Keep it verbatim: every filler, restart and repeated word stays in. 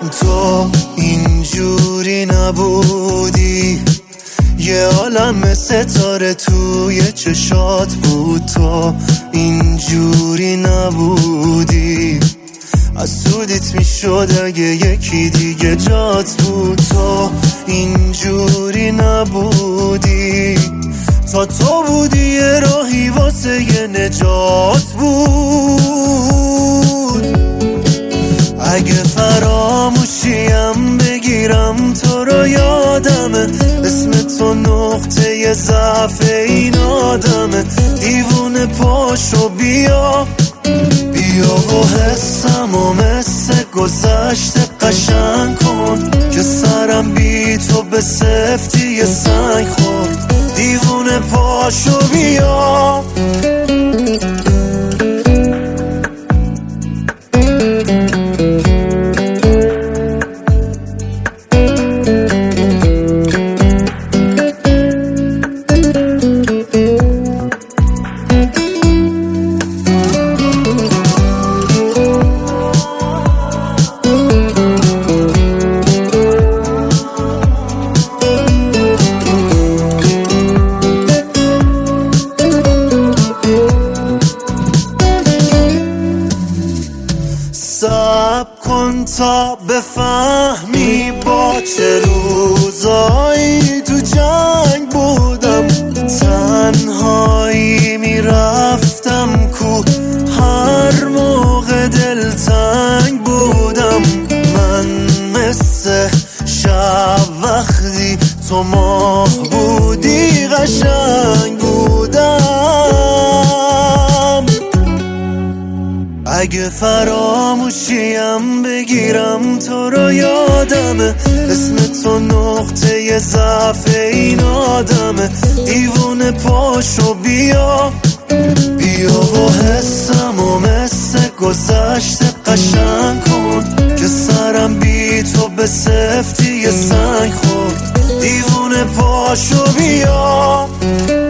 تو اینجوری نبودی، یه عالم ستاره توی چشات بود. تو اینجوری نبودی، از سودیت میشد اگه یکی دیگه جات بود. تو اینجوری نبودی، تا تو بودی یه راهی واسه یه نجات بود. اگه فراموشیم بگیرم تو رو یادمه، اسم تو نقطه ضعف این آدمه. دیوونه پاشو بیا بیا و حسم و مثل گذشته قشنگ کن، که سرم بی تو به سفتی سنگ خورد. دیوونه پاشو بیا. صبر کن تا بفهمی با چه روزایی تو جنگ بودم. تنهایی میرفتم کو هر موقع دلتنگ بودم. من مثل شب وقتی تو ماه بودی قشنگ بودم. اگه فراموشیم بگیرم تو رو یادمه، اسم تو نقطه ضعف این آدمه. دیوونه پاشو بیا بیا و حسم و مثل گذشته قشنگ کن، که سرم بی تو به سفتی سنگ خورد. دیوونه پاشو بیا.